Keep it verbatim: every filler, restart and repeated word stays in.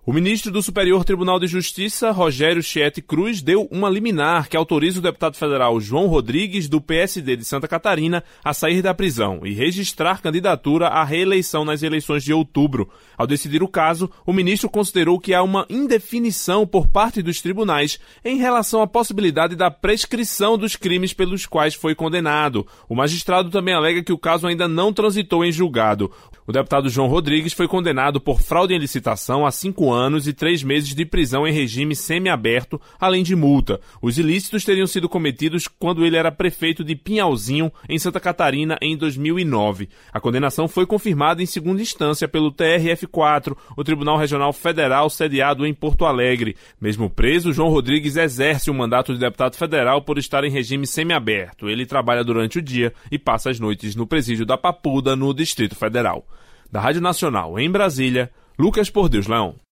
O ministro do Superior Tribunal de Justiça, Rogério Chieti Cruz, deu uma liminar que autoriza o deputado federal João Rodrigues, do P S D de Santa Catarina, a sair da prisão e registrar candidatura à reeleição nas eleições de outubro. Ao decidir o caso, o ministro considerou que há uma indefinição por parte dos tribunais em relação à possibilidade da prescrição dos crimes pelos quais foi condenado. O magistrado também alega que o caso ainda não transitou em julgado. O deputado João Rodrigues foi condenado por fraude em licitação a cinco anos e três meses de prisão em regime semiaberto, além de multa. Os ilícitos teriam sido cometidos quando ele era prefeito de Pinhalzinho, em Santa Catarina, em dois mil e nove. A condenação foi confirmada em segunda instância pelo T R F quatro, o Tribunal Regional Federal sediado em Porto Alegre. Mesmo preso, João Rodrigues exerce o mandato de deputado federal por estar em regime semiaberto. Ele trabalha durante o dia e passa as noites no presídio da Papuda, no Distrito Federal. Da Rádio Nacional, em Brasília, Lucas Por Deus Leão.